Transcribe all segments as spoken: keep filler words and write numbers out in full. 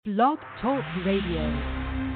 Blog Talk Radio.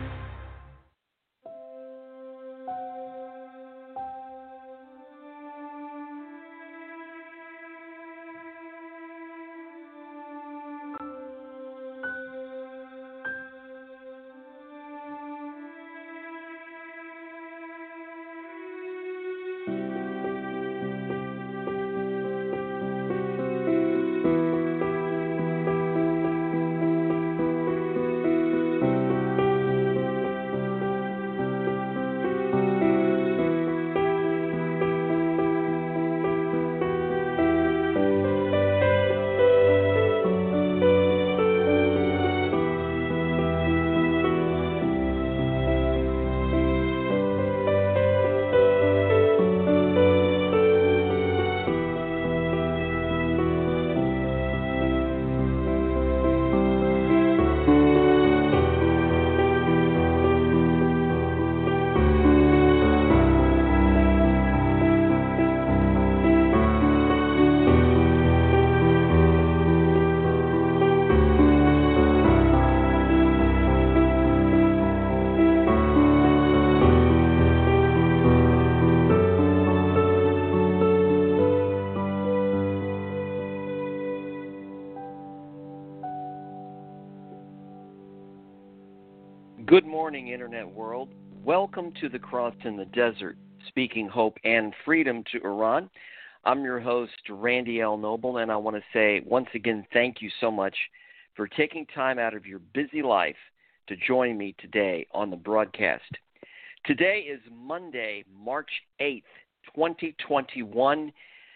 Good morning, Internet world. Welcome to the Cross in the Desert, speaking hope and freedom to Iran. I'm your host, Randy L. Noble, and I want to say once again thank you so much for taking time out of your busy life to join me today on the broadcast. Today is Monday, March eighth, twenty twenty-one.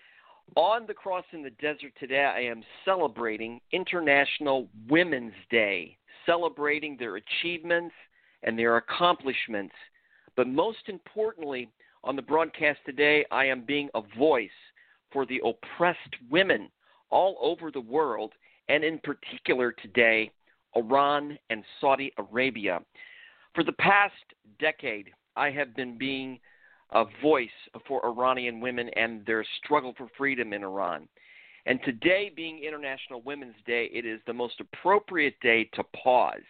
On the Cross in the Desert today, I am celebrating International Women's Day, celebrating their achievements and their accomplishments. But most importantly, on the broadcast today, I am being a voice for the oppressed women all over the world, and in particular today, Iran and Saudi Arabia. For the past decade, I have been being a voice for Iranian women and their struggle for freedom in Iran. And today, being International Women's Day, it is the most appropriate day to pause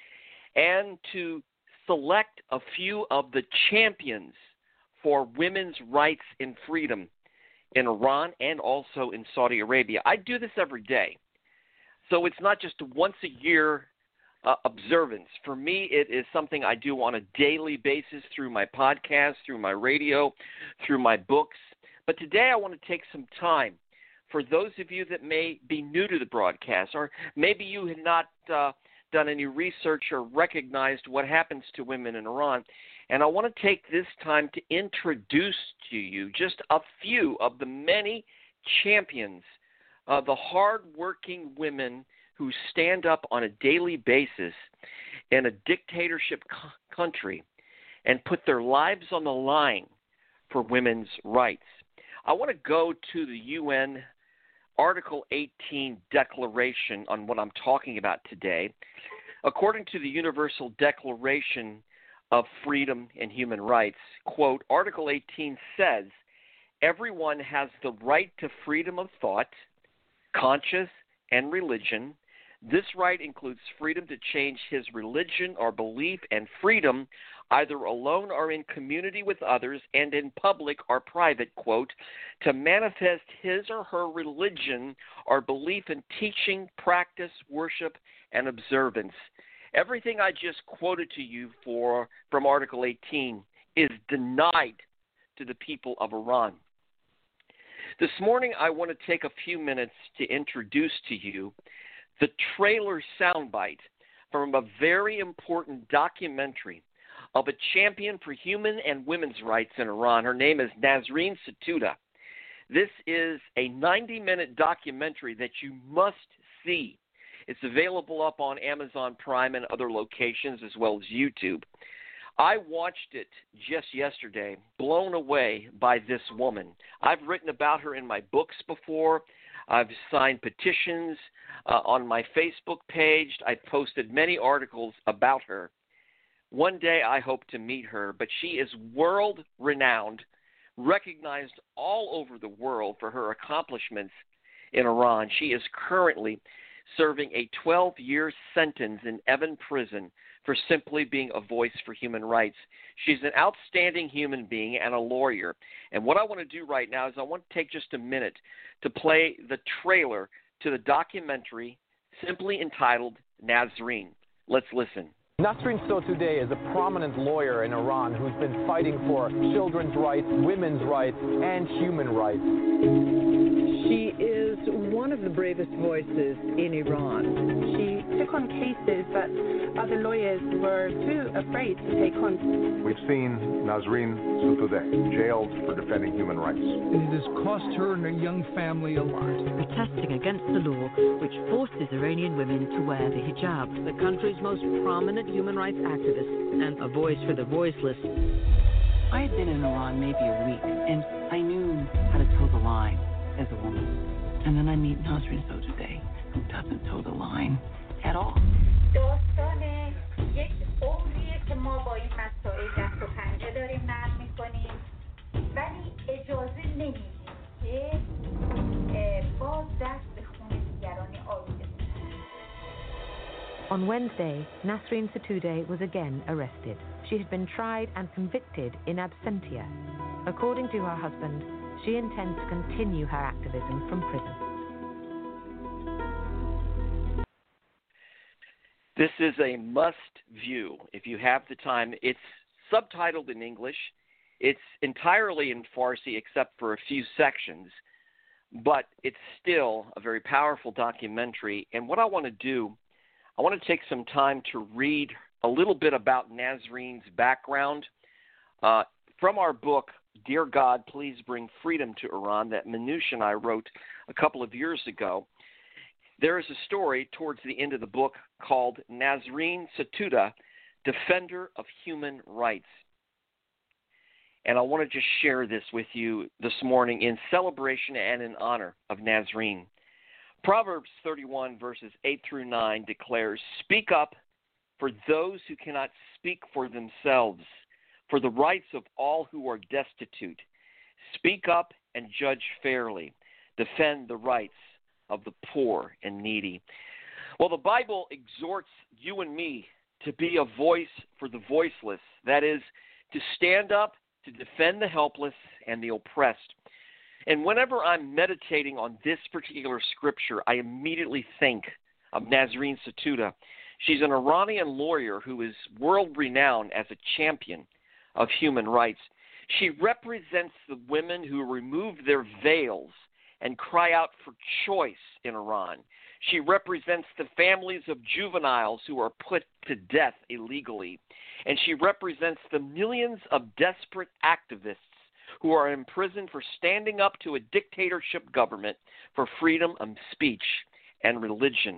and to select a few of the champions for women's rights and freedom in Iran and also in Saudi Arabia. I do this every day. So it's not just a once-a-year uh, observance. For me, it is something I do on a daily basis through my podcast, through my radio, through my books. But today I want to take some time for those of you that may be new to the broadcast, or maybe you have not uh, done any research or recognized what happens to women in Iran, and I want to take this time to introduce to you just a few of the many champions, uh, the hardworking women who stand up on a daily basis in a dictatorship c- country and put their lives on the line for women's rights. I want to go to the U N Article eighteen Declaration on what I'm talking about today. According to the Universal Declaration of Freedom and Human Rights, quote, Article eighteen says, everyone has the right to freedom of thought, conscience, and religion. This right includes freedom to change his religion or belief and freedom either alone or in community with others and in public or private, quote, to manifest his or her religion or belief in teaching, practice, worship, and observance. Everything I just quoted to you for from Article eighteen is denied to the people of Iran. This morning, I want to take a few minutes to introduce to you the trailer soundbite from a very important documentary of a champion for human and women's rights in Iran. Her name is Nasrin Sotoudeh. This is a ninety-minute documentary that you must see. It's available up on Amazon Prime and other locations as well as YouTube. I watched it just yesterday, blown away by this woman. I've written about her in my books before. I've signed petitions uh, on my Facebook page. I've posted many articles about her. One day I hope to meet her, but she is world-renowned, recognized all over the world for her accomplishments in Iran. She is currently serving a twelve-year sentence in Evin Prison for simply being a voice for human rights. She's an outstanding human being and a lawyer. And what I want to do right now is I want to take just a minute to play the trailer to the documentary simply entitled Nasreen. Let's listen. Nasreen Sotoudeh is a prominent lawyer in Iran who's been fighting for children's rights, women's rights, and human rights. She is one of the bravest voices in Iran. She took on cases that other lawyers were too afraid to take on. We've seen Nasreen Sotoudeh jailed for defending human rights. And it has cost her and her young family a lot. Protesting against the law which forces Iranian women to wear the hijab. The country's most prominent human rights activist and a voice for the voiceless. I had been in Iran maybe a week, and I knew how to toe the line as a woman. And then I meet Nasreen Sotoudeh, who doesn't toe the line at all. داستان یک عمریه که ما با این مسائل دست و پنجه داریم نرم میکنیم ولی اجازه نمیدیم که باز دست به خون دیگرانی آلوده بکنیم. On Wednesday, Nasreen Sotoudeh was again arrested. She had been tried and convicted in absentia. According to her husband, she intends to continue her activism from prison. This is a must-view if you have the time. It's subtitled in English. It's entirely in Farsi except for a few sections, but it's still a very powerful documentary. And what I want to do, I want to take some time to read a little bit about Nasreen's background uh, from our book, Dear God, Please Bring Freedom to Iran, that Manoush and I wrote a couple of years ago. There is a story towards the end of the book called Nasreen Sotoudeh, Defender of Human Rights. And I want to just share this with you this morning in celebration and in honor of Nasreen. Proverbs thirty-one, verses eight through nine declares, "Speak up for those who cannot speak for themselves, for the rights of all who are destitute. Speak up and judge fairly. Defend the rights of the poor and needy." Well, the Bible exhorts you and me to be a voice for the voiceless. That is, to stand up, to defend the helpless and the oppressed. And whenever I'm meditating on this particular scripture, I immediately think of Nasreen Sotoudeh. She's an Iranian lawyer who is world-renowned as a champion of human rights. She represents the women who remove their veils and cry out for choice in Iran. She represents the families of juveniles who are put to death illegally. And she represents the millions of desperate activists who are imprisoned for standing up to a dictatorship government for freedom of speech and religion.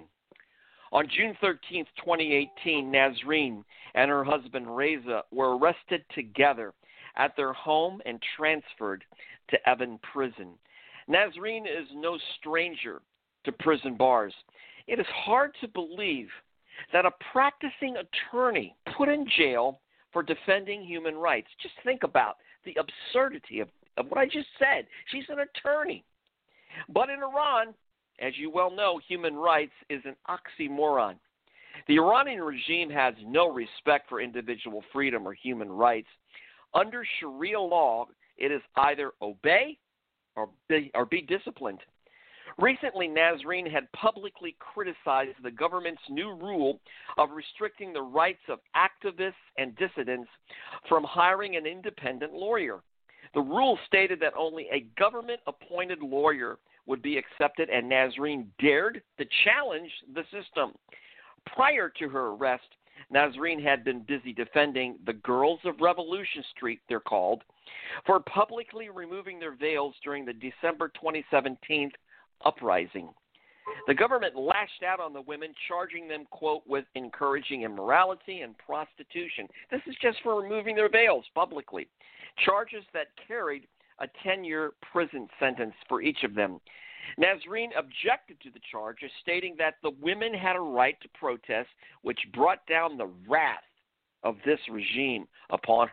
On June thirteenth, twenty eighteen, Nasreen and her husband Reza were arrested together at their home and transferred to Evin Prison. Nasreen is no stranger to prison bars. It is hard to believe that a practicing attorney put in jail for defending human rights. Just think about the absurdity of, of what I just said. She's an attorney. But in Iran, as you well know, human rights is an oxymoron. The Iranian regime has no respect for individual freedom or human rights. Under Sharia law, it is either obey or be, or be disciplined. Recently, Nasreen had publicly criticized the government's new rule of restricting the rights of activists and dissidents from hiring an independent lawyer. The rule stated that only a government-appointed lawyer would be accepted, and Nasreen dared to challenge the system. Prior to her arrest, Nasreen had been busy defending the Girls of Revolution Street, they're called, for publicly removing their veils during the December twenty seventeen uprising. The government lashed out on the women, charging them, quote, with encouraging immorality and prostitution. This is just for removing their veils publicly. Charges that carried a ten-year prison sentence for each of them. Nasreen objected to the charges, stating that the women had a right to protest, which brought down the wrath of this regime upon her.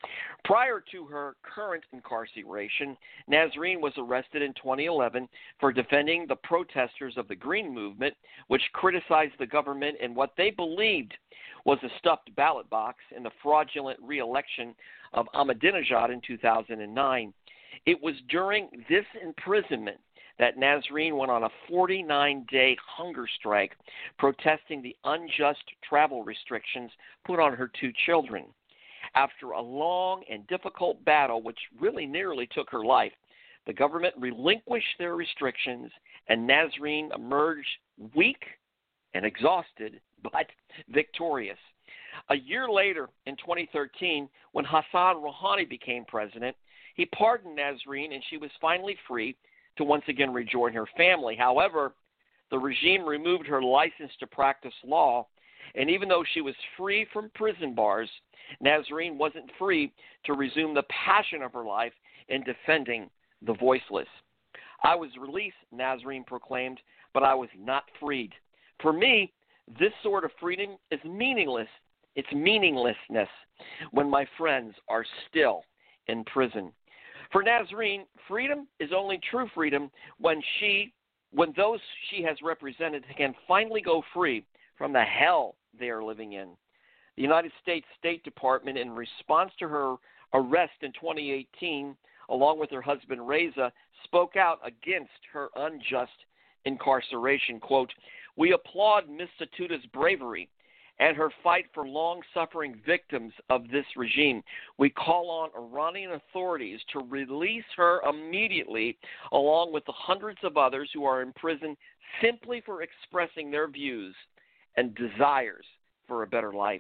Prior to her current incarceration, Nasreen was arrested in twenty eleven for defending the protesters of the Green Movement, which criticized the government in what they believed was a stuffed ballot box in the fraudulent re-election of Ahmadinejad in two thousand nine. It was during this imprisonment that Nasreen went on a forty-nine day hunger strike protesting the unjust travel restrictions put on her two children. After a long and difficult battle, which really nearly took her life, the government relinquished their restrictions, and Nasreen emerged weak and exhausted, but victorious. A year later, in twenty thirteen, when Hassan Rouhani became president, he pardoned Nasreen, and she was finally free to once again rejoin her family. However, the regime removed her license to practice law, and even though she was free from prison bars, Nasreen wasn't free to resume the passion of her life in defending the voiceless. I was released, Nasreen proclaimed, but I was not freed. For me, this sort of freedom is meaningless. It's meaninglessness when my friends are still in prison. For Nasreen, freedom is only true freedom when she, when those she has represented can finally go free from the hell they are living in. The United States State Department, in response to her arrest in twenty eighteen, along with her husband Reza, spoke out against her unjust incarceration. Quote, "We applaud Miz Satuta's bravery and her fight for long-suffering victims of this regime. We call on Iranian authorities to release her immediately, along with the hundreds of others who are in prison simply for expressing their views and desires for a better life."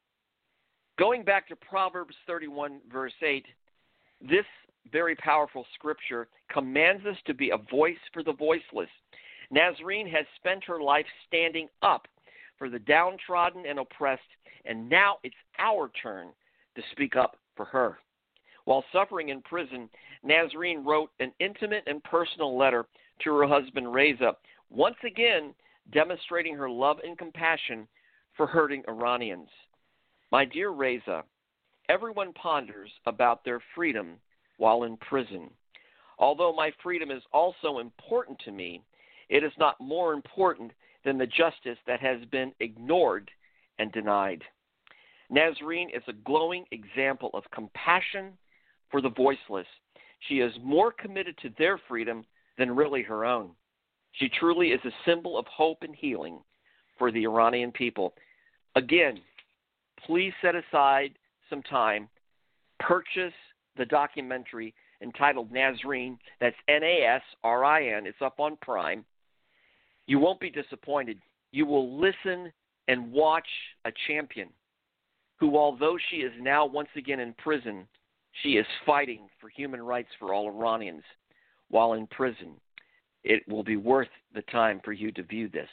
Going back to Proverbs thirty-one, verse eight, this very powerful scripture commands us to be a voice for the voiceless. Nasreen has spent her life standing up for the downtrodden and oppressed, and now it's our turn to speak up for her. While suffering in prison, Nasreen wrote an intimate and personal letter to her husband Reza, once again demonstrating her love and compassion for hurting Iranians. My dear Reza, everyone ponders about their freedom while in prison. Although my freedom is also important to me, it is not more important than the justice that has been ignored and denied. Nasreen is a glowing example of compassion for the voiceless. She is more committed to their freedom than really her own. She truly is a symbol of hope and healing for the Iranian people. Again, please set aside some time, purchase the documentary entitled Nasreen. That's N A S R I N. It's up on Prime. You won't be disappointed. You will listen and watch a champion who, although she is now once again in prison, she is fighting for human rights for all Iranians while in prison. It will be worth the time for you to view this.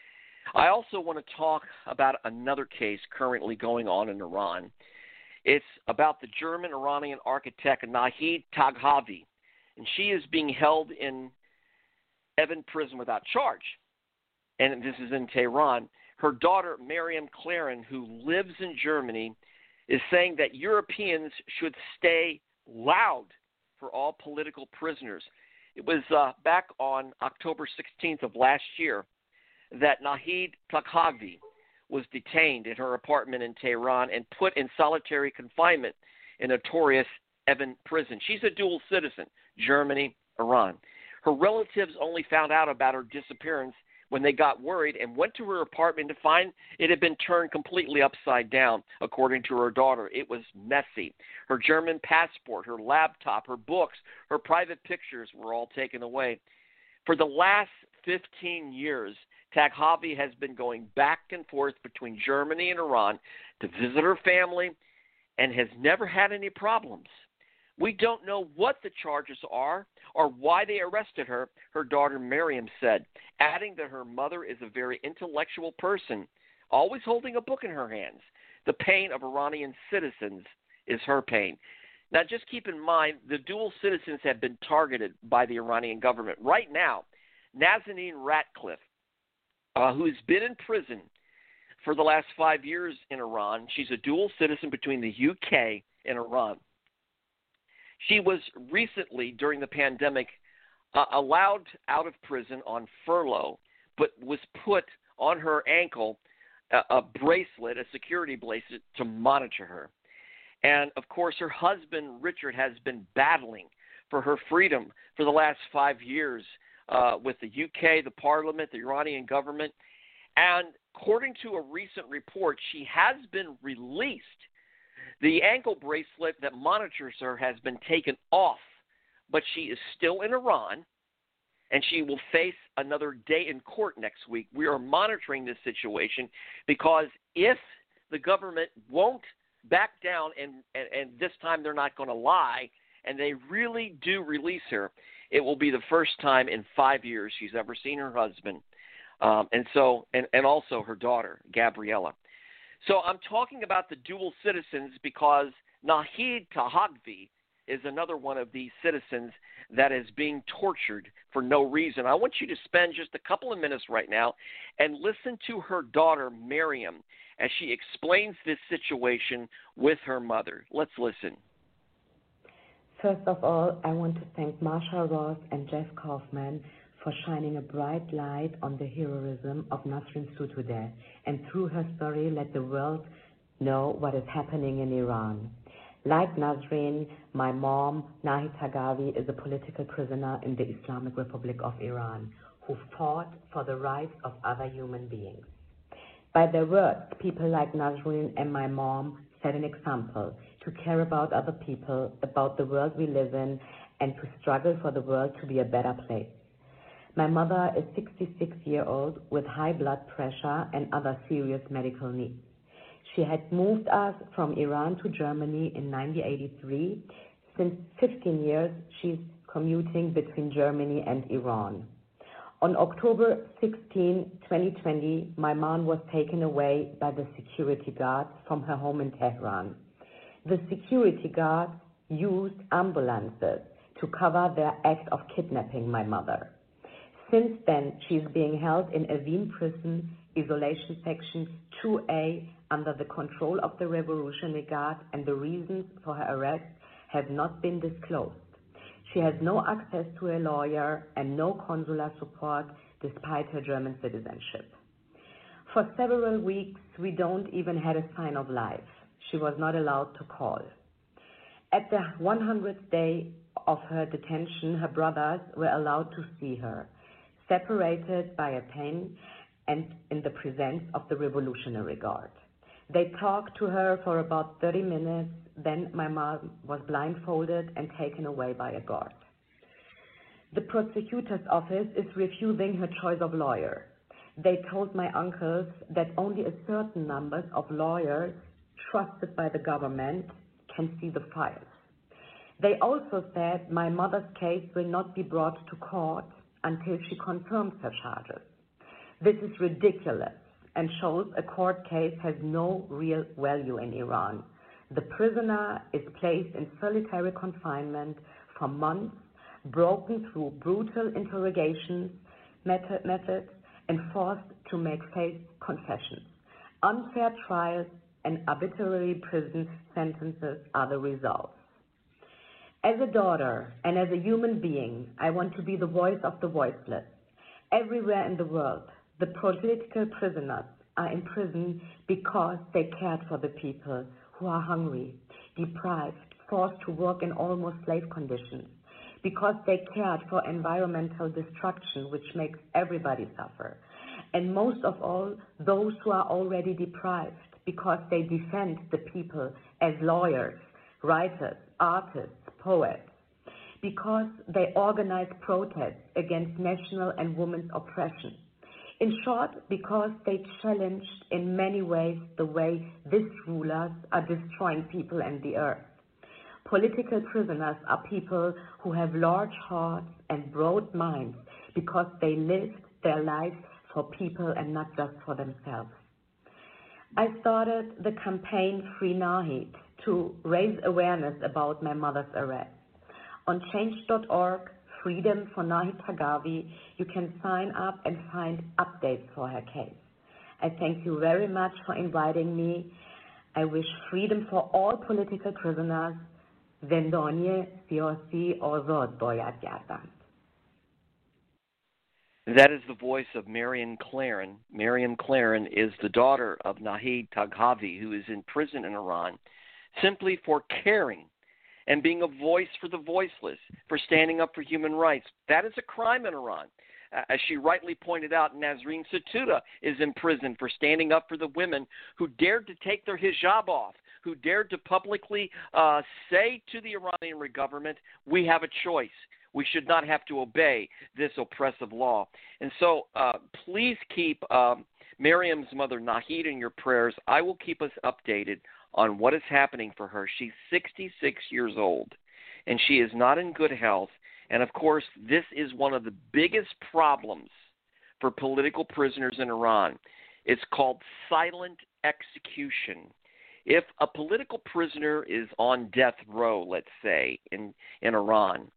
I also want to talk about another case currently going on in Iran. It's about the German-Iranian architect Nahid Taghavi, and she is being held in Evin prison without charge, and this is in Tehran. Her daughter, Mariam Claren, who lives in Germany, is saying that Europeans should stay loud for all political prisoners. It was uh, back on October sixteenth of last year that Nahid Taghavi was detained in her apartment in Tehran and put in solitary confinement in notorious Evin prison. She's a dual citizen, Germany, Iran. Her relatives only found out about her disappearance when they got worried and went to her apartment to find it had been turned completely upside down, according to her daughter. It was messy. Her German passport, her laptop, her books, her private pictures were all taken away. For the last fifteen years, Taghavi has been going back and forth between Germany and Iran to visit her family and has never had any problems. We don't know what the charges are or why they arrested her, her daughter Miriam said, adding that her mother is a very intellectual person, always holding a book in her hands. The pain of Iranian citizens is her pain. Now, just keep in mind, the dual citizens have been targeted by the Iranian government. Right now, Nazanin Ratcliffe, uh, who's been in prison for the last five years in Iran, she's a dual citizen between the U K in Iran. She was recently, during the pandemic, uh, allowed out of prison on furlough, but was put on her ankle a, a bracelet, a security bracelet, to monitor her. And, of course, her husband, Richard, has been battling for her freedom for the last five years uh, with the U K, the parliament, the Iranian government. And according to a recent report, she has been released. The ankle bracelet that monitors her has been taken off, but she is still in Iran, and she will face another day in court next week. We are monitoring this situation because if the government won't back down, and, and, and this time they're not going to lie, and they really do release her, it will be the first time in five years she's ever seen her husband, um, and so and, and also her daughter, Gabriella. So I'm talking about the dual citizens because Nahid Tahagvi is another one of these citizens that is being tortured for no reason. I want you to spend just a couple of minutes right now and listen to her daughter, Miriam, as she explains this situation with her mother. Let's listen. First of all, I want to thank Marsha Ross and Jeff Kaufman for shining a bright light on the heroism of Nasrin Sotoudeh, and through her story let the world know what is happening in Iran. Like Nasrin, my mom, Nahid Tahagvi, is a political prisoner in the Islamic Republic of Iran who fought for the rights of other human beings. By their words, people like Nasrin and my mom set an example to care about other people, about the world we live in, and to struggle for the world to be a better place. My mother is sixty-six years old with high blood pressure and other serious medical needs. She had moved us from Iran to Germany in nineteen eighty-three. Since fifteen years, she's commuting between Germany and Iran. On October sixteenth, twenty twenty, my mom was taken away by the security guards from her home in Tehran. The security guards used ambulances to cover their act of kidnapping my mother. Since then, she is being held in Evin prison, isolation section two A, under the control of the Revolutionary Guard, and the reasons for her arrest have not been disclosed. She has no access to a lawyer and no consular support despite her German citizenship. For several weeks, we don't even have a sign of life. She was not allowed to call. At the one hundredth day of her detention, her brothers were allowed to see her, separated by a pen and in the presence of the Revolutionary Guard. They talked to her for about thirty minutes, then my mom was blindfolded and taken away by a guard. The prosecutor's office is refusing her choice of lawyer. They told my uncles that only a certain number of lawyers trusted by the government can see the files. They also said my mother's case will not be brought to court until she confirms her charges. This is ridiculous and shows a court case has no real value in Iran. The prisoner is placed in solitary confinement for months, broken through brutal interrogation method, methods, and forced to make fake confessions. Unfair trials and arbitrary prison sentences are the results. As a daughter and as a human being, I want to be the voice of the voiceless. Everywhere in the world, the political prisoners are in prison because they cared for the people who are hungry, deprived, forced to work in almost slave conditions, because they cared for environmental destruction, which makes everybody suffer. And most of all, those who are already deprived, because they defend the people as lawyers, writers, artists, poets, because they organize protests against national and women's oppression. In short, because they challenged in many ways the way these rulers are destroying people and the earth. Political prisoners are people who have large hearts and broad minds because they lived their lives for people and not just for themselves. I started the campaign Free Nahid to raise awareness about my mother's arrest. On change dot org, Freedom for Nahid Tahagvi, you can sign up and find updates for her case. I thank you very much for inviting me I wish freedom for all political prisoners. زندانی سیاسی آزاد باید گردند. That is the voice of Mariam Claren. Mariam Claren is the daughter of Nahid Taghavi, who is in prison in Iran, simply for caring and being a voice for the voiceless, for standing up for human rights. That is a crime in Iran. As she rightly pointed out, Nasrin Sotoudeh is in prison for standing up for the women who dared to take their hijab off, who dared to publicly uh, say to the Iranian government, we have a choice. We should not have to obey this oppressive law. And so uh, please keep um, Miriam's mother, Nahid, in your prayers. I will keep us updated on what is happening for her. She's sixty-six years old, and she is not in good health. And, of course, this is one of the biggest problems for political prisoners in Iran. It's called silent execution. If a political prisoner is on death row, let's say, in, in Iran,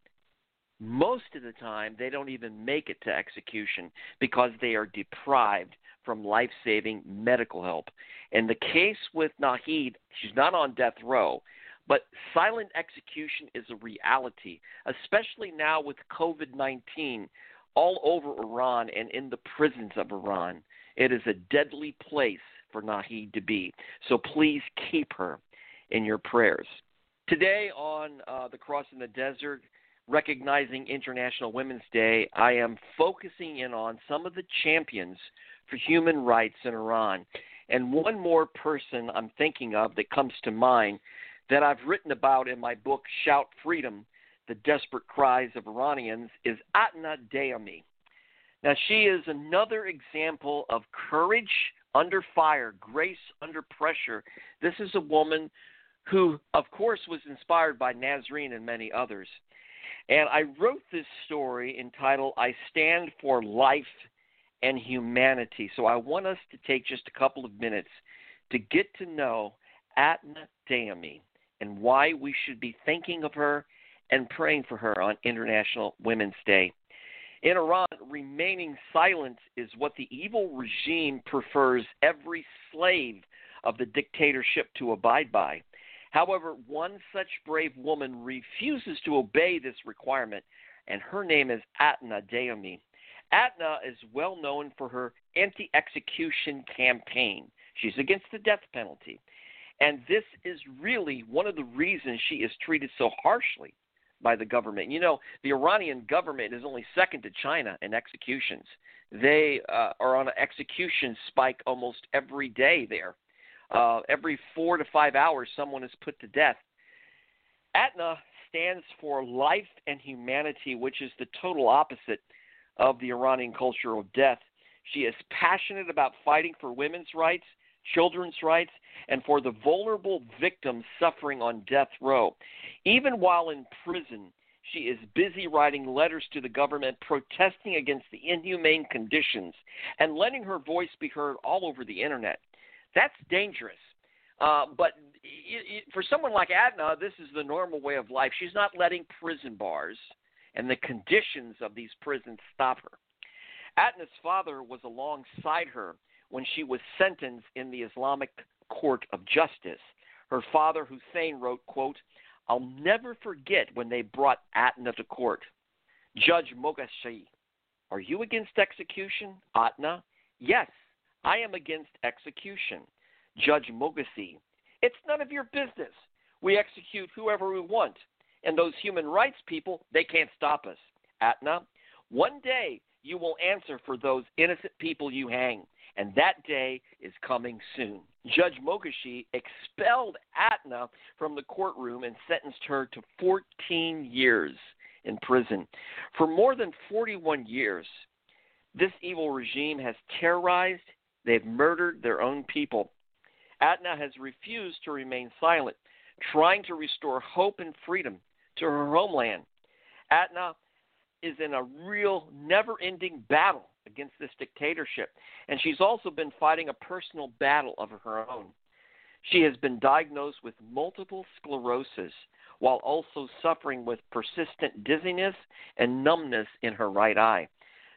most of the time they don't even make it to execution because they are deprived from life-saving medical help. In the case with Nahid, she's not on death row, but silent execution is a reality, especially now with COVID nineteen all over Iran and in the prisons of Iran. It is a deadly place for Nahid to be. So please keep her in your prayers. Today on uh, the Cross in the Desert, recognizing International Women's Day, I am focusing in on some of the champions for human rights in Iran. And one more person I'm thinking of that comes to mind that I've written about in my book, Shout Freedom, The Desperate Cries of Iranians, is Atna Daemi. Now, she is another example of courage under fire, grace under pressure. This is a woman who, of course, was inspired by Nasrin and many others. And I wrote this story entitled, I Stand for Life and Humanity. So I want us to take just a couple of minutes to get to know Atna Daemi and why we should be thinking of her and praying for her on International Women's Day. In Iran, remaining silent is what the evil regime prefers every slave of the dictatorship to abide by. However, one such brave woman refuses to obey this requirement, and her name is Atna Daemi. Atna is well known for her anti-execution campaign. She's against the death penalty. And this is really one of the reasons she is treated so harshly by the government. You know, the Iranian government is only second to China in executions. They uh, are on an execution spike almost every day there. Uh, every four to five hours, someone is put to death. Atna stands for life and humanity, which is the total opposite of the Iranian culture of death. She is passionate about fighting for women's rights, children's rights, and for the vulnerable victims suffering on death row. Even while in prison, she is busy writing letters to the government protesting against the inhumane conditions and letting her voice be heard all over the internet. That's dangerous. Uh, but it, it, for someone like Atna, this is the normal way of life. She's not letting prison bars and the conditions of these prisons stop her. Atna's father was alongside her when she was sentenced in the Islamic Court of Justice. Her father, Hussein, wrote, quote, I'll never forget when they brought Atna to court. Judge Mogashi, are you against execution? Atna, yes, I am against execution. Judge Mogashi, it's none of your business. We execute whoever we want. And those human rights people, they can't stop us. Atna, one day you will answer for those innocent people you hang. And that day is coming soon. Judge Mogashi expelled Atna from the courtroom and sentenced her to fourteen years in prison. For more than forty-one years, this evil regime has terrorized, they've murdered their own people. Atna has refused to remain silent, trying to restore hope and freedom to her homeland. Atna is in a real never-ending battle against this dictatorship, and she's also been fighting a personal battle of her own. She has been diagnosed with multiple sclerosis while also suffering with persistent dizziness and numbness in her right eye.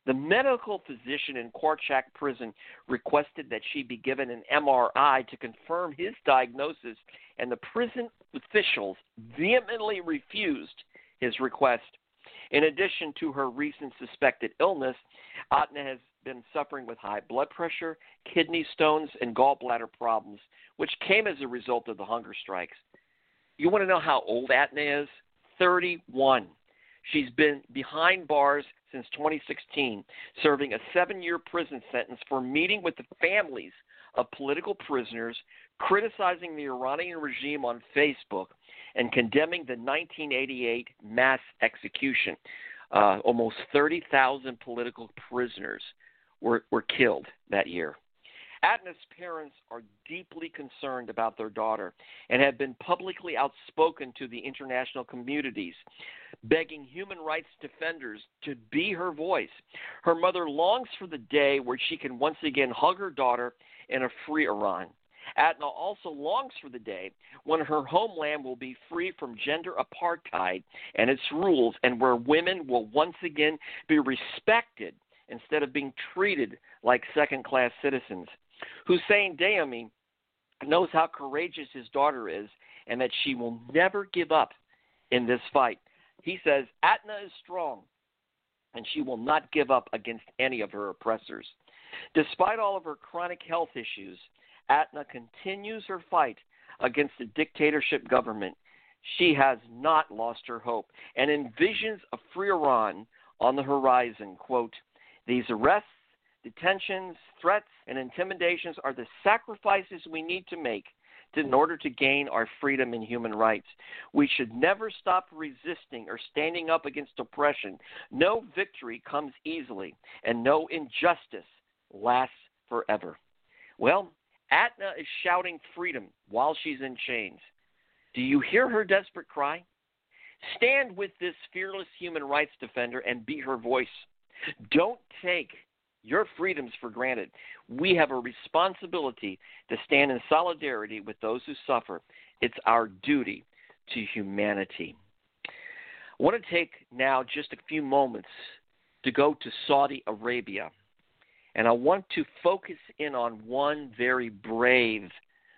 The medical physician in Korchak prison requested that she be given an M R I to confirm his diagnosis, and the prison officials vehemently refused his request. In addition to her recent suspected illness, Atna has been suffering with high blood pressure, kidney stones, and gallbladder problems, which came as a result of the hunger strikes. You want to know how old Atna is? thirty-one. She's been behind bars since twenty sixteen, serving a seven-year prison sentence for meeting with the families of political prisoners, criticizing the Iranian regime on Facebook, and condemning the nineteen eighty-eight mass execution. Uh, almost thirty thousand political prisoners were, were killed that year. Atna's parents are deeply concerned about their daughter and have been publicly outspoken to the international communities, begging human rights defenders to be her voice. Her mother longs for the day where she can once again hug her daughter in a free Iran. Atna also longs for the day when her homeland will be free from gender apartheid and its rules, and where women will once again be respected instead of being treated like second-class citizens. Hussein Dayami knows how courageous his daughter is and that she will never give up in this fight. He says, Atna is strong, and she will not give up against any of her oppressors. Despite all of her chronic health issues, Atna continues her fight against the dictatorship government. She has not lost her hope and envisions a free Iran on the horizon. Quote, these arrests, detentions, threats, and intimidations are the sacrifices we need to make to, in order to gain our freedom and human rights. We should never stop resisting or standing up against oppression. No victory comes easily, and no injustice lasts forever. Well, Atna is shouting freedom while she's in chains. Do you hear her desperate cry? Stand with this fearless human rights defender and be her voice. Don't take your freedoms for granted. We have a responsibility to stand in solidarity with those who suffer. It's our duty to humanity. I want to take now just a few moments to go to Saudi Arabia. And I want to focus in on one very brave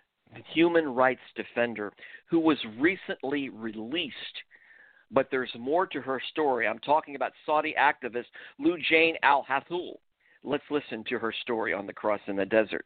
human rights defender who was recently released. But there's more to her story. I'm talking about Saudi activist Loujain al-Hathloul. Let's listen to her story on the Cross in the Desert.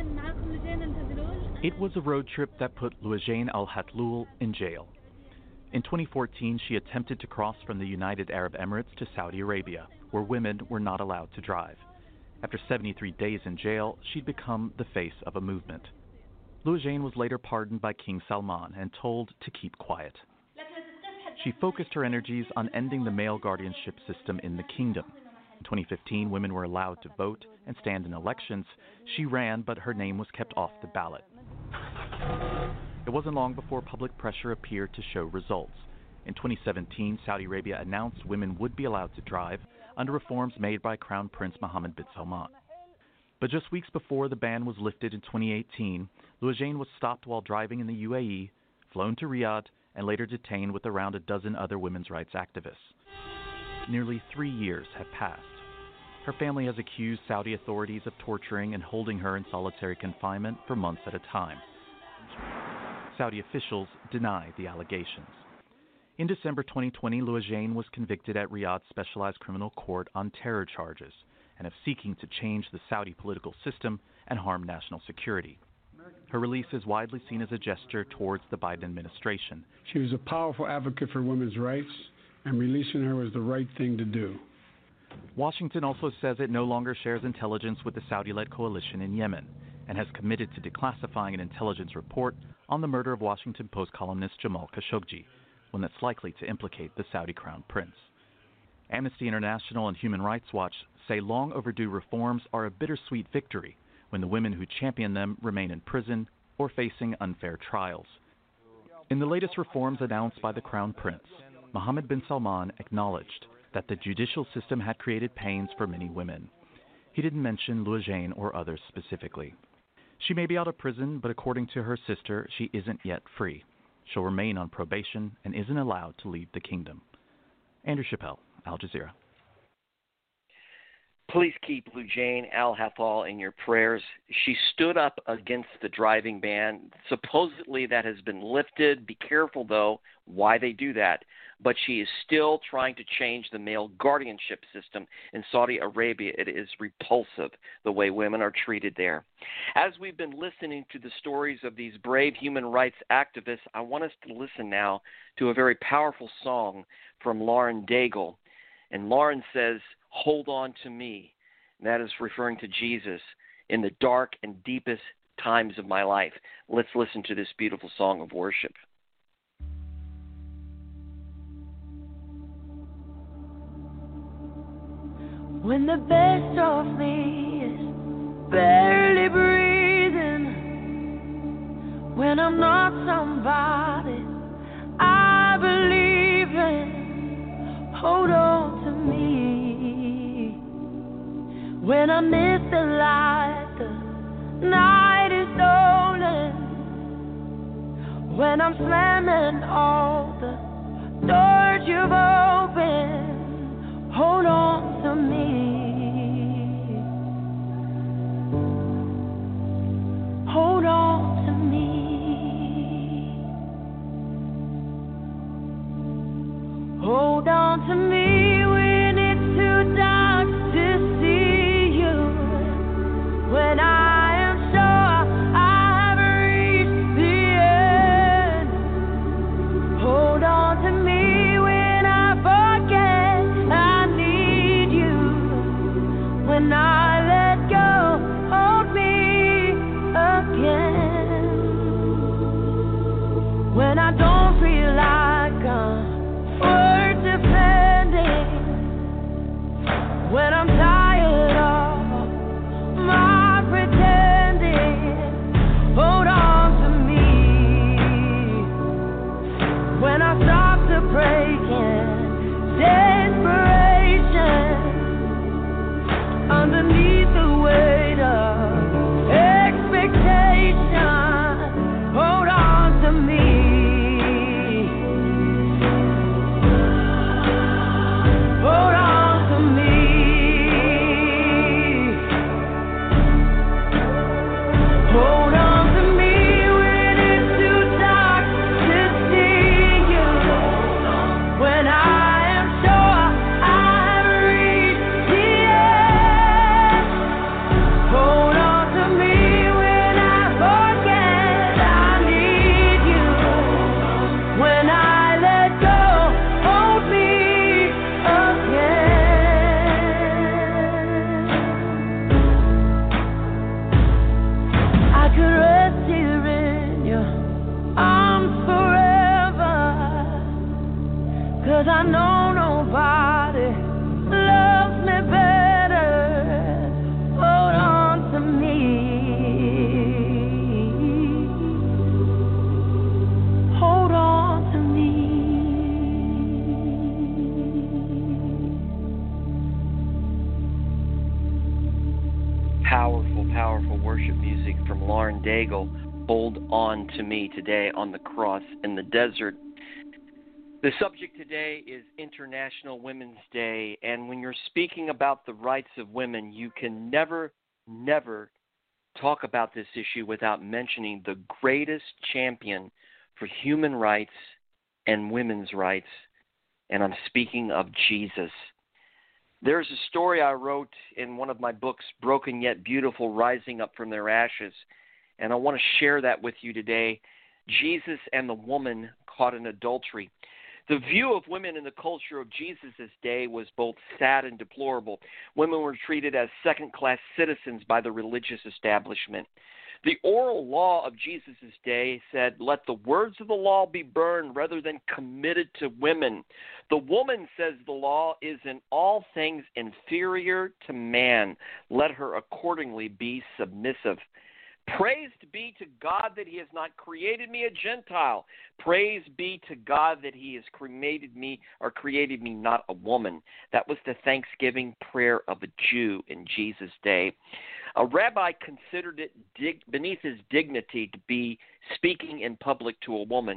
It was a road trip that put Loujain al-Hathloul in jail. In twenty fourteen, she attempted to cross from the United Arab Emirates to Saudi Arabia, where women were not allowed to drive. After seventy-three days in jail, she'd become the face of a movement. Loujain was later pardoned by King Salman and told to keep quiet. She focused her energies on ending the male guardianship system in the kingdom. In twenty fifteen, women were allowed to vote and stand in elections. She ran, but her name was kept off the ballot. It wasn't long before public pressure appeared to show results. In twenty seventeen, Saudi Arabia announced women would be allowed to drive under reforms made by Crown Prince Mohammed bin Salman. But just weeks before the ban was lifted in twenty eighteen, Loujain was stopped while driving in the U A E, flown to Riyadh, and later detained with around a dozen other women's rights activists. Nearly three years have passed. Her family has accused Saudi authorities of torturing and holding her in solitary confinement for months at a time. Saudi officials deny the allegations. In December twenty twenty, Loujain was convicted at Riyadh's Specialized Criminal Court on terror charges and of seeking to change the Saudi political system and harm national security. Her release is widely seen as a gesture towards the Biden administration. She was a powerful advocate for women's rights, and releasing her was the right thing to do. Washington also says it no longer shares intelligence with the Saudi-led coalition in Yemen and has committed to declassifying an intelligence report on the murder of Washington Post columnist Jamal Khashoggi, one that's likely to implicate the Saudi crown prince. Amnesty International and Human Rights Watch say long overdue reforms are a bittersweet victory when the women who champion them remain in prison or facing unfair trials. In the latest reforms announced by the Crown Prince, Mohammed bin Salman acknowledged that the judicial system had created pains for many women. He didn't mention Loujain or others specifically. She may be out of prison, but according to her sister, she isn't yet free. She'll remain on probation and isn't allowed to leave the kingdom. Andrew Chappelle, Al Jazeera. Please keep Lujane Al-Hathloul in your prayers. She stood up against the driving ban. Supposedly that has been lifted. Be careful, though, why they do that. But she is still trying to change the male guardianship system in Saudi Arabia. It is repulsive the way women are treated there. As we've been listening to the stories of these brave human rights activists, I want us to listen now to a very powerful song from Lauren Daigle. And Lauren says, "Hold on to me." And that is referring to Jesus in the dark and deepest times of my life. Let's listen to this beautiful song of worship. When the best of me is barely breathing, when I'm not somebody I believe in, hold on to me. When I miss the light, the night is stolen. When I'm slamming all the doors you've opened, hold on to me. Hold on to me. Hold on to me when it's too dark to see you. When I am sure I've reached the end. Hold on to me when I forget I need you. When I let go, hold me again. When I don't feel like I'm worth defending. When I'm tired of my pretending, hold on to me. When I stop to breaking desperation underneath the weight of expectation, hold on to me. Hold on to me. Hold on to me when it's too dark to see you. When I am sure I've reached the end. Hold on to me when I forget I need you. When I let go, hold me again. I could rest here in your arms forever, 'cause I know nobody loves me better. Hold on to me. Hold on to me. Powerful, powerful worship music from Lauren Daigle. Hold on to me today on the cross in the desert. The subject today is International Women's Day, and when you're speaking about the rights of women, you can never, never talk about this issue without mentioning the greatest champion for human rights and women's rights, and I'm speaking of Jesus. There's a story I wrote in one of my books, Broken Yet Beautiful, Rising Up from Their Ashes, and I want to share that with you today. Jesus and the woman caught in adultery. The view of women in the culture of Jesus' day was both sad and deplorable. Women were treated as second-class citizens by the religious establishment. The oral law of Jesus' day said, "Let the words of the law be burned rather than committed to women." The woman, says the law, is in all things inferior to man. Let her accordingly be submissive. Praised be to God that he has not created me a Gentile. Praise be to God that he has created me or created me not a woman. That was the Thanksgiving prayer of a Jew in Jesus' day. A rabbi considered it dig- beneath his dignity to be speaking in public to a woman.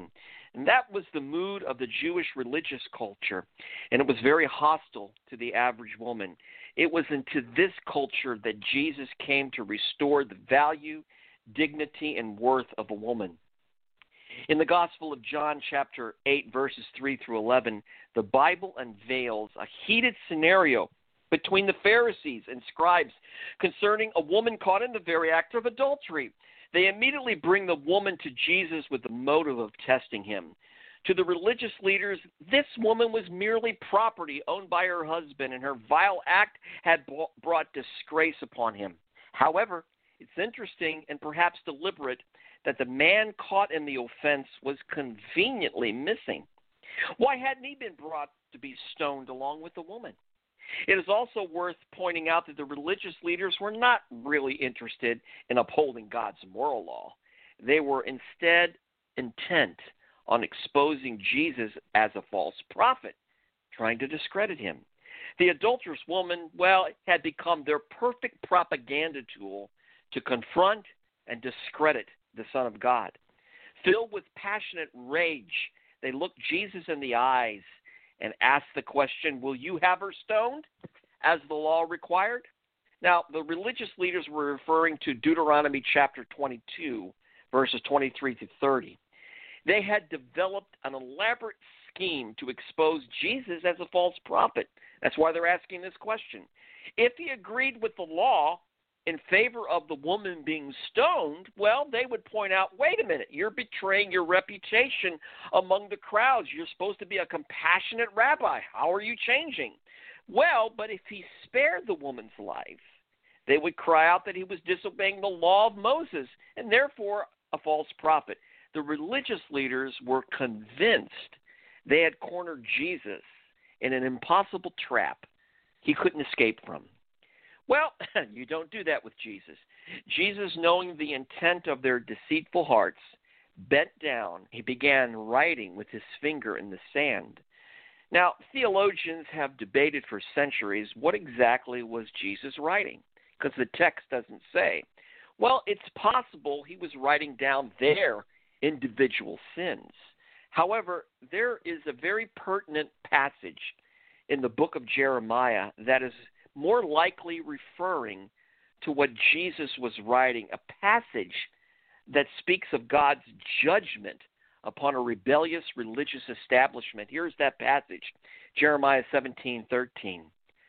And that was the mood of the Jewish religious culture, and it was very hostile to the average woman. It was into this culture that Jesus came to restore the value, dignity, and worth of a woman. In the Gospel of John, chapter eight, verses three through eleven, the Bible unveils a heated scenario between the Pharisees and scribes concerning a woman caught in the very act of adultery. They immediately bring the woman to Jesus with the motive of testing him. To the religious leaders, this woman was merely property owned by her husband, and her vile act had brought disgrace upon him. However, it's interesting and perhaps deliberate that the man caught in the offense was conveniently missing. Why hadn't he been brought to be stoned along with the woman? It is also worth pointing out that the religious leaders were not really interested in upholding God's moral law. They were instead intent on exposing Jesus as a false prophet, trying to discredit him. The adulterous woman, well, had become their perfect propaganda tool to confront and discredit the Son of God. Filled with passionate rage, they looked Jesus in the eyes and asked the question, will you have her stoned as the law required? Now, the religious leaders were referring to Deuteronomy chapter twenty-two, verses twenty-three to thirty. They had developed an elaborate scheme to expose Jesus as a false prophet. That's why they're asking this question. If he agreed with the law in favor of the woman being stoned, well, they would point out, wait a minute, you're betraying your reputation among the crowds. You're supposed to be a compassionate rabbi. How are you changing? Well, but if he spared the woman's life, they would cry out that he was disobeying the law of Moses and therefore a false prophet. The religious leaders were convinced they had cornered Jesus in an impossible trap he couldn't escape from. Well, you don't do that with Jesus. Jesus, knowing the intent of their deceitful hearts, bent down. He began writing with his finger in the sand. Now, theologians have debated for centuries what exactly was Jesus writing, because the text doesn't say. Well, it's possible he was writing down their individual sins. However, there is a very pertinent passage in the book of Jeremiah that is more likely referring to what Jesus was writing, a passage that speaks of God's judgment upon a rebellious religious establishment. Here's that passage, Jeremiah seventeen thirteen.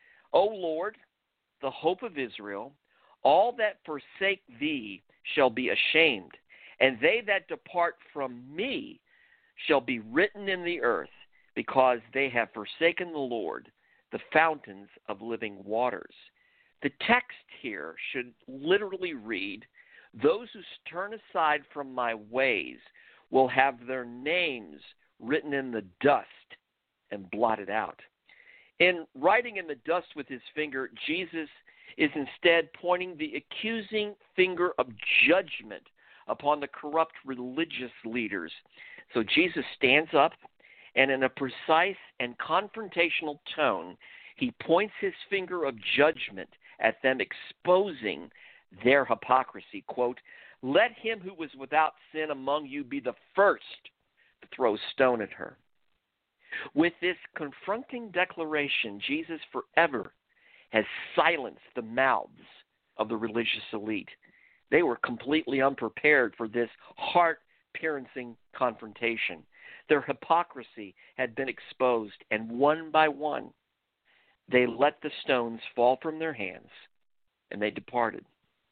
O Lord, the hope of Israel, all that forsake thee shall be ashamed, and they that depart from me shall be written in the earth, because they have forsaken the Lord, the fountains of living waters. The text here should literally read, those who turn aside from my ways will have their names written in the dust and blotted out. In writing in the dust with his finger, Jesus is instead pointing the accusing finger of judgment upon the corrupt religious leaders. So Jesus stands up, and in a precise and confrontational tone, he points his finger of judgment at them, exposing their hypocrisy. Quote, let him who was without sin among you be the first to throw a stone at her. With this confronting declaration, Jesus forever has silenced the mouths of the religious elite. They were completely unprepared for this heart-piercing confrontation. Their hypocrisy had been exposed, and one by one, they let the stones fall from their hands, and they departed.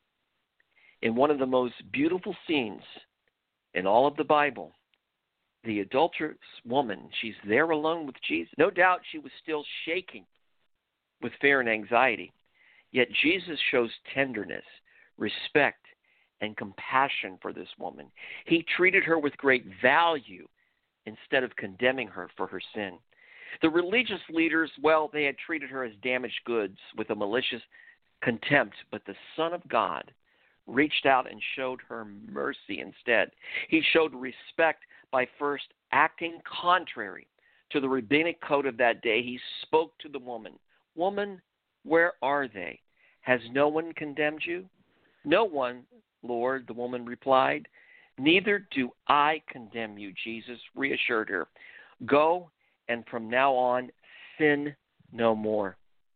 In one of the most beautiful scenes in all of the Bible, the adulterous woman, she's there alone with Jesus. No doubt she was still shaking with fear and anxiety, yet Jesus shows tenderness, respect, and compassion for this woman. He treated her with great value instead of condemning her for her sin. The religious leaders, well, they had treated her as damaged goods with a malicious contempt, but the Son of God reached out and showed her mercy instead. He showed respect by first acting contrary to the rabbinic code of that day. He spoke to the woman, woman, where are they? Has no one condemned you? No one, Lord, the woman replied. Neither do I condemn you, Jesus reassured her. Go, and from now on, sin no more.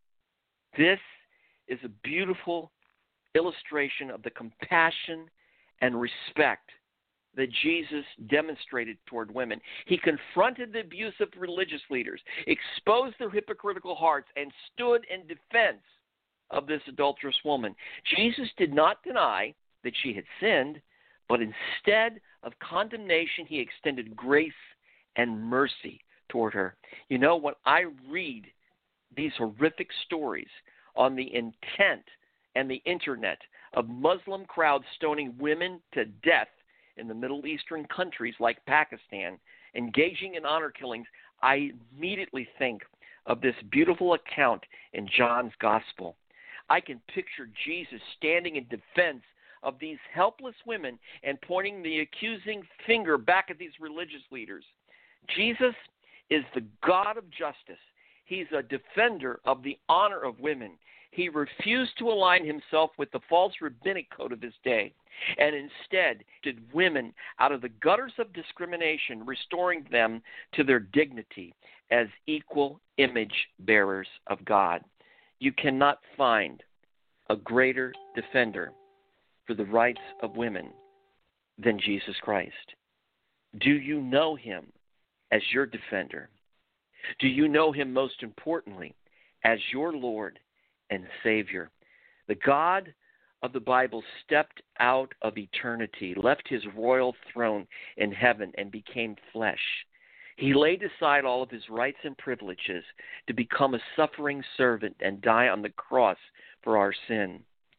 This is a beautiful illustration of the compassion and respect that Jesus demonstrated toward women. He confronted the abuse of religious leaders, exposed their hypocritical hearts, and stood in defense of this adulterous woman. Jesus did not deny that she had sinned, but instead of condemnation, he extended grace and mercy toward her. You know, when I read these horrific stories on the intent and the internet of Muslim crowds stoning women to death in the Middle Eastern countries like Pakistan, engaging in honor killings, I immediately think of this beautiful account in John's Gospel. I can picture Jesus standing in defense of these helpless women and pointing the accusing finger back at these religious leaders. Jesus is the God of justice. He's a defender of the honor of women. He refused to align himself with the false rabbinic code of his day, and instead did women out of the gutters of discrimination, restoring them to their dignity as equal image bearers of God. You cannot find a greater defender for the rights of women than Jesus Christ. Do you know him as your defender? Do you know him most importantly as your Lord and Savior? The God of the Bible stepped out of eternity, left his royal throne in heaven, and became flesh. He laid aside all of his rights and privileges to become a suffering servant and die on the cross for our sin.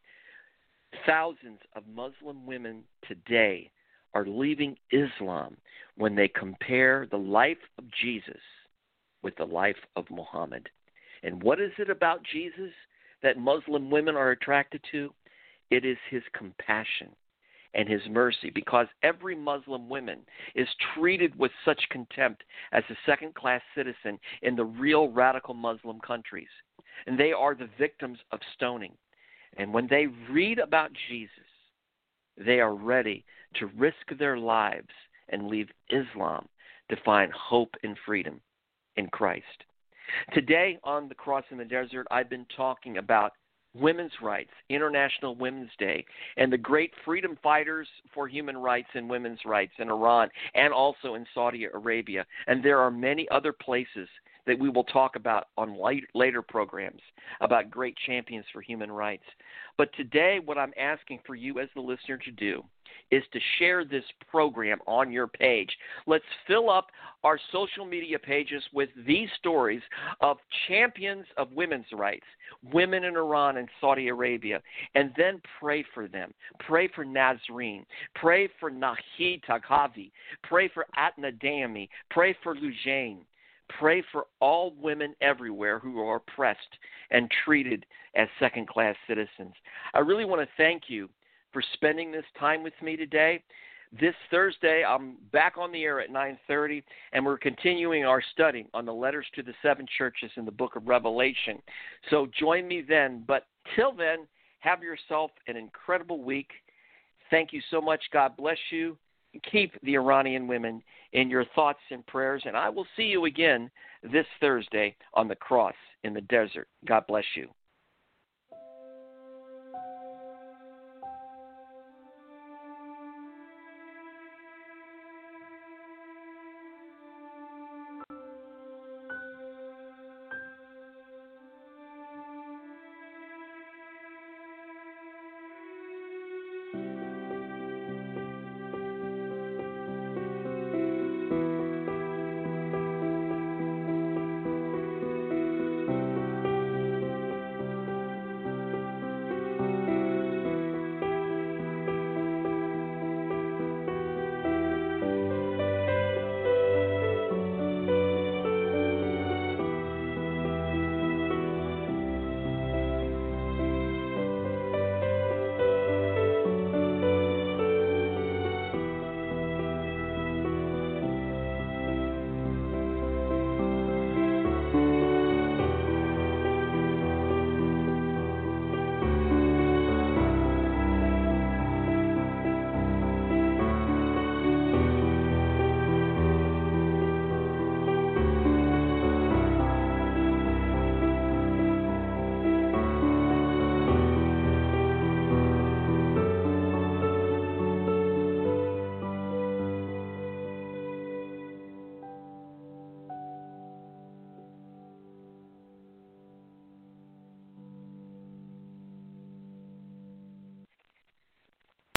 Thousands of Muslim women today are leaving Islam when they compare the life of Jesus with the life of Muhammad. And what is it about Jesus that Muslim women are attracted to? It is his compassion and his mercy, because every Muslim woman is treated with such contempt as a second-class citizen in the real radical Muslim countries. And they are the victims of stoning. And when they read about Jesus, they are ready to risk their lives and leave Islam to find hope and freedom in Christ. Today on The Cross in the Desert, I've been talking about women's rights, International Women's Day, and the great freedom fighters for human rights and women's rights in Iran and also in Saudi Arabia. And there are many other places that we will talk about on later programs about great champions for human rights. But today, what I'm asking for you as the listener to do is to share this program on your page. Let's fill up our social media pages with these stories of champions of women's rights, women in Iran and Saudi Arabia, and then pray for them. Pray for Nazreen. Pray for Nahi Taghavi. Pray for Atna Dami. Pray for Lujane. Pray for all women everywhere who are oppressed and treated as second-class citizens. I really want to thank you for spending this time with me today. This Thursday, I'm back on the air at nine thirty, and we're continuing our study on the letters to the seven churches in the book of Revelation. So join me then. But till then, have yourself an incredible week. Thank you so much. God bless you. Keep the Iranian women in your thoughts and prayers, and I will see you again this Thursday on The Cross in the Desert. God bless you.